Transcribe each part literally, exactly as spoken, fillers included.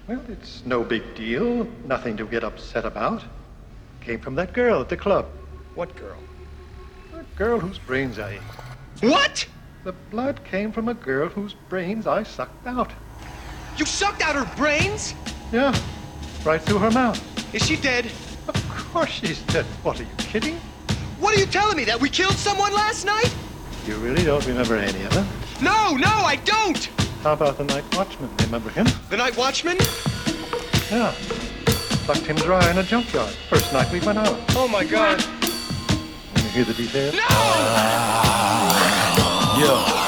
Well, it's no big deal. Nothing to get upset about. Came from that girl at the club. What girl? A girl whose brains I ate. What? The blood came from a girl whose brains I sucked out. You sucked out her brains? Yeah, right through her mouth. Is she dead? Of course she's dead. What, are you kidding? What are you telling me, that we killed someone last night? You really don't remember any of them? No, no, I don't! How about the night watchman? Remember him? The night watchman? Yeah. Sucked him dry in a junkyard. First night we went out. Oh, my God. Want to hear the details? No! Yo.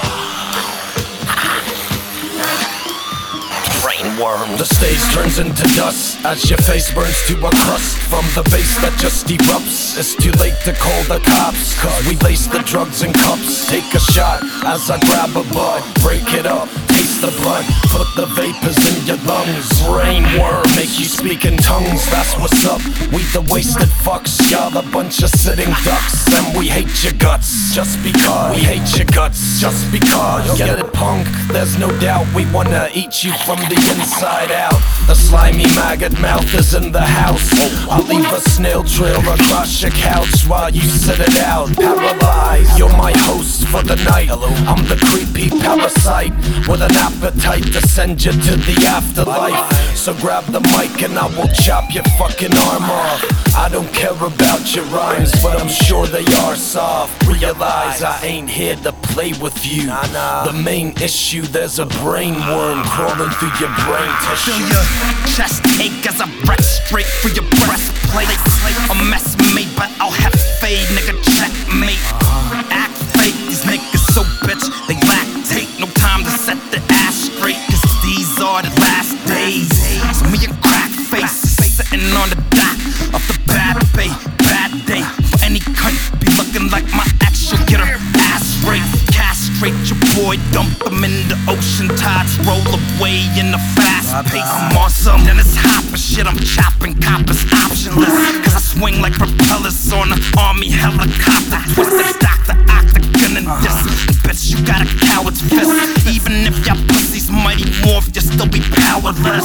Brainworm. The stage turns into dust as your face burns to a crust from the bass that just erupts. It's too late to call the cops, cause we lace the drugs in cups. Take a shot as I grab a bud, break it up, taste the blood, put the vapors in your lungs. Brainworm, make you speak in tongues, that's what's up. We the wasted fucks, y'all a bunch of sitting ducks, and we hate your guts, just because. We hate your guts, just because. Get it, punk? There's no doubt we wanna eat you from the inside out. The slimy maggot mouth is in the house. I'll leave a snail trail across your couch while you sit it out. Paralyzed, you're my host for the night. I'm the creepy parasite with an appetite to send you to the afterlife. So grab the mic and I will chop your fucking arm off. I don't care about your rhymes, but I'm sure they are soft. Realize I ain't here to play with you. The main issue, there's a brainworm crawling through your brain tissue. Feel your chest ache as I wreck straight through your breastplate. A mess made, but I'll have fade, nigga, checkmate. Act fake, these niggas so bitch, they lactate. No time to set the ass straight, cause these are the last days. So me and crack face sitting on the dock of the bad bay. Bad day for any cunt, be looking like my ex, she'll get her ass raped. Castrate your boy, dump him in the ocean tides, roll away in the fast pace. I'm awesome, then it's hopper shit, I'm chopping coppers optionless, cause I swing like propellers on an army helicopter. Twisted Doctor Octagon and this, bitch, you got a coward's fist. Even if y'all pussies mighty morph, you'll still be powerless.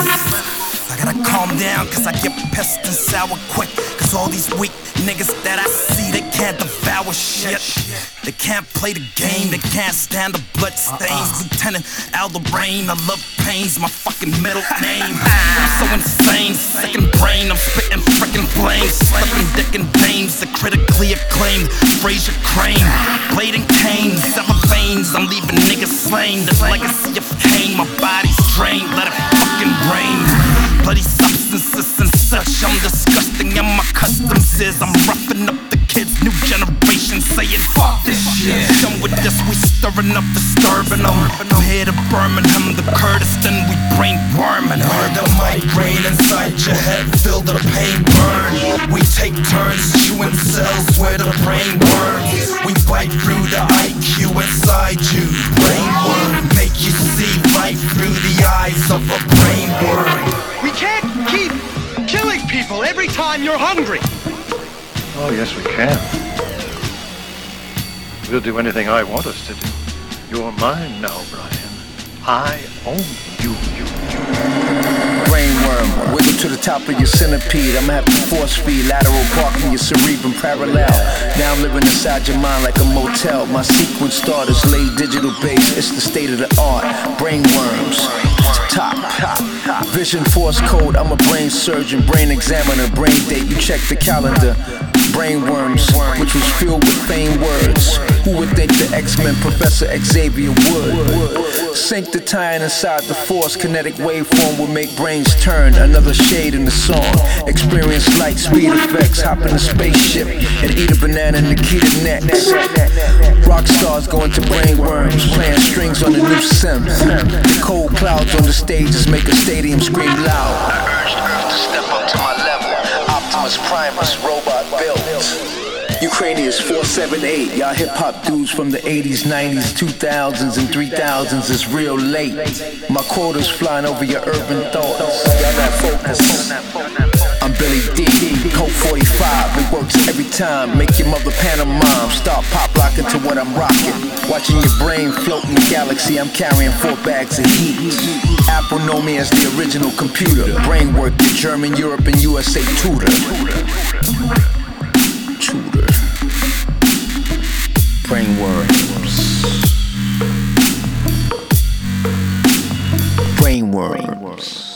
I gotta calm down, cause I get pissed and sour quick. Cause all these weak niggas that I see, they can't devour shit. They can't play the game, they can't stand the blood stains. Lieutenant Al Lorraine, I love pains, my fucking middle name. I'm so insane, second brain, I'm spitting frickin' flames. Sucking dick and dames, the critically acclaimed Fraser Crane. Blade and cane, seven veins, I'm leaving niggas slain. The legacy of Cain, my body's drained, let it fucking rain. Bloody substances and such, I'm disgusting and my customs is I'm roughing up the kids, new generation saying fuck this shit. Done with this, we stirring up, disturbing them. I'm here to Birmingham, the Kurdistan, we brain worming. Murder my brain inside your head, feel the pain burn. We take turns chewing cells where the brain worms. We bite through the I Q inside you. Brainworm, make you see right through the eyes of a brainworm. We can't keep killing people every time you're hungry. Oh, yes, we can. We'll do anything I want us to do. You're mine now, Brian. I own you, you, you. Brainworm, wiggle to the top of your centipede. I'ma have to force feed, lateral parking your cerebrum parallel. Now I'm living inside your mind like a motel. My sequence starters lay digital base. It's the state of the art. Brainworms. Top, top, top. Vision force code. I'm a brain surgeon, brain examiner, brain date. You check the calendar. Brainworms, which was filled with famed words. Who would think the X-Men Professor Xavier would? Sink the time inside the force, kinetic waveform will make brains turn. Another shade in the song. Experience light speed effects. Hop in a spaceship and eat a banana Nikita next. Rock stars going to brainworms, playing strings on the new Sims. The cold clouds on the stages make a stadium scream loud. I urged Earth to step up to my level. Optimus Primus, robot built. Ukrainians four seven eight, y'all hip-hop dudes from the eighties, nineties, two thousands, and three thousands is real late. My quotas flying over your urban thoughts. Y'all not focused. I'm Billy D, Colt forty-five, it works every time, make your mother pantomime. Start pop locking to what I'm rocking. Watching your brain float in the galaxy, I'm carrying four bags of heat. Apple know me as the original computer. Brain work, your German, Europe, and U S A tutor. Tutor. Brainworms. Brainworms.